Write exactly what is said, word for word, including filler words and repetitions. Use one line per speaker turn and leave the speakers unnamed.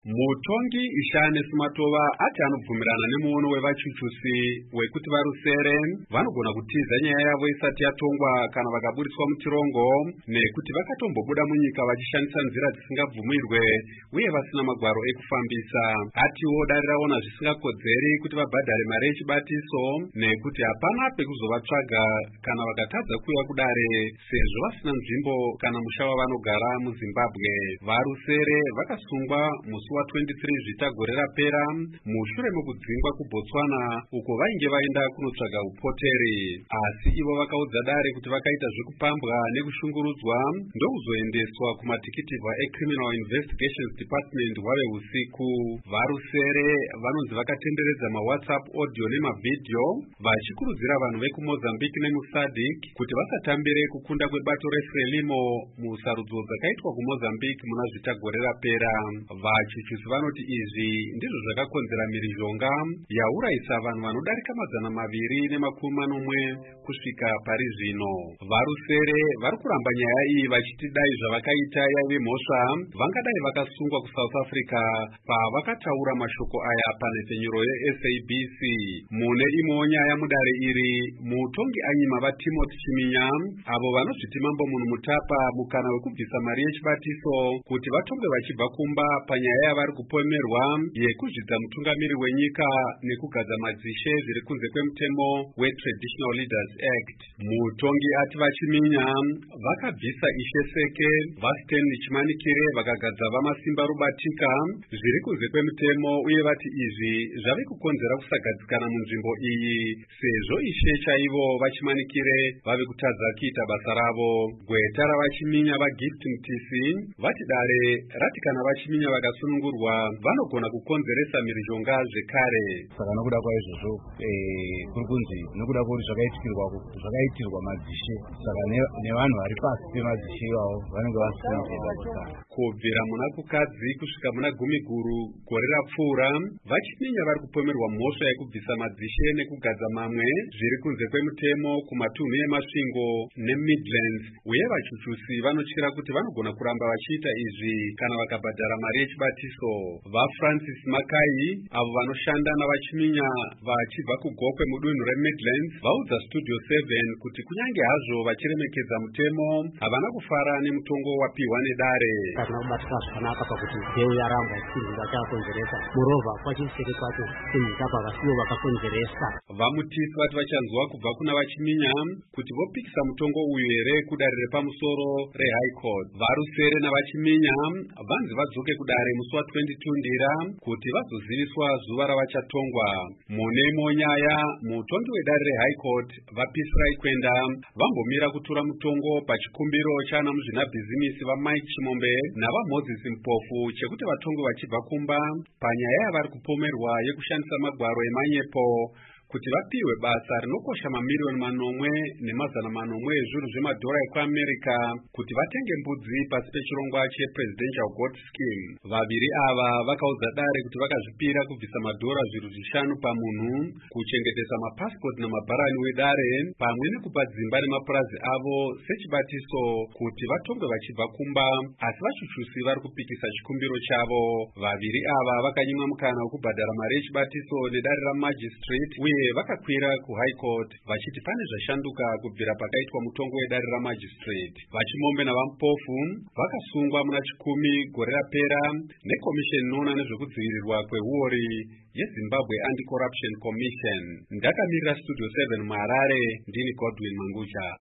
Mutongi Ishane Sumatova ati anobvumirana nemuono wevachuchusi wekuti varusere vanogona kutiza nyaya yavo isati yatongwa kana vakaburiswa mutirongo nekuti vakatombobuda munyika vachishandisa nzira dzisingabvumirwe uye vasina magwaro ekufambisa. Atiwo dare raona zvisingakodzeri kuti vabhadhare mari yechibatiso nekuti hapana pekuzovatsvaga kana vakatadza kuuya kudare sezvo vasina nzvimbo kana musha wavanogara muZimbabwe. Varusere vakasungwa musi wa23 zvitagore rapera mushure mekudzingwa kuBotswana uko vainge vaenda kunotsvaga upoteri, asi ivo vakaudza dare kuti vakaita zvekupambwa nekushungurudzwa ndokuzoendeswa kumatikitivha eCriminal Investigations Department hwave usiku. Varusere vanonzi vakatenderedza mawhatsapp audio nemavideo vachikurudzira vanhu vekuMozambique nemuSADC kuti vasatambire kukunda kwebato reFrelimo musarudzo dzakaitwa kuMozambique muna zvitagore rapera. Vachuchusi vanoti izvi ndizvo zvakakonzera mhirizhonga yaurayisa vanhu vanodarika mazana maviri nemakumi manomwe kusvika pari zvino. Varusere vari kuramba nyaya iyi vachiti dai zvavakaita yaive mhosva vangadai vakasungwa kuSouth Africa pavakataura mashoko aya panhepfenyuro yeS A B C. Mune imwewo nyaya mudare iri, mutongi anyima vaTimothy Chiminya avo vanozviti mambo munhu mutapa mukana wekubvisa mari yechibatiso kuti vatongwe vachibva kumba panyaya yavari kupomerwa yekuzvidza mutungamiri wenyika nekugadza madzishe zviri kunze kwemutemo weTraditional Leaders Act. Mutongi ati vaChiminya vakabvisa Ishe Seke, vaStanley Chimanikire vakagadza vamasimba rubatika zviri kunze kwemutemo uye vati izvi zvave kukonzera kusagadzikana munzvimbo iyi sezvo Ishe chaivo vaChimanikire vave kutadza kuita basa ravo. Gweta ravaChiminya vaGift Mtisi vati dare rati kana vaChiminya vakasunungurwa vanogona kukonzeresa mhirizhonga zvekare.
Saka nokuda kwaizvozvo kuri kunzi nokuda kwekuti zvakaitirwa zvakaitirwa madzishe saka nevanhu vari pasi pemadzishe ivavo vanenge vasina kuita.
Kubvira muna kukadzi kusvika muna gumi guru gore rapfuura, vaChiminya vari kupomerwa mhosva yekubvisa madzishe nekugadza mamwe zviri kunze kwemutemo kumatunhu emasvingo neMidlands, uye vachuchusi vanotyira kuti vanogona kuramba vachiita izvi kana vakabhadhara mari yechibatiso. VaFrancis Makai avo vanoshanda navaChiminya vachibva kugokwe mudunhu reMidlands vaudza Studio seven kuti kunyange hazvo vachiremekedza mutemo havana kufara nemutongo wapiwa nedare.
Kana kubatika zvakanaka pakuti mbeu yaramba ichizinga chakonzeresa murovha kwachisere kwacho singa pakasiwo vakakonzeresa.
Vamutisi vati vachanzwa kubva kuna vaChiminya kuti vopikisa mutongo uyu here kudare repamusoro reHigh Court. Varusere navaChiminya vanzi vadzoke kudare musi wa22 ndira kuti vazoziviswa zuva ravachatongwa. Mune imwe nyaya, mutongi wedare reHigh Court vaPisrai Kwenda vambomira kutura mutongo pachikumbiro chana muzvinabhizimisi vaMike Chimombe navaMoses Mpofu chekuti vatongwe vachibva kumba panyaya yavari kupomerwa yekushandisa magwaro emanyepo kuti vapiwe basa rinokosha mamiliyoni manomwe nemazana manomwe ezvinhu zvemadhora ekuAmerica kuti vatenge mbudzi pasi pechirongwa chePresidential Goat Scheme. Vaviri ava vakaudza dare kuti vakazvipira kubvisa madhora zviru zvishanu pamunhu, kuchengetesa mapasipoti namabharani wedare pamwe nekupa dzimba nemapurazi avo sechibatiso kuti vatongwe vachibva kumba, asi vachuchusi vari kupikisa chikumbiro chavo. Vaviri ava vakanyimwa mukana wekubhadhara mari yechibatiso nedare raMagistrate uye vakakwira kuHigh Court vachiti pane zvashanduka kubvira pakaitwa mutongo wedare raMagistrate. VaChimombe navaMpofu vakasungwa muna chikumi gore rapera nekomisheni inoona nezvekudzivirirwa kwehuori yeZimbabwe Anti-Corruption Commission. Ndakamirira Studio seven muHarare, ndini Godwin Mangucha.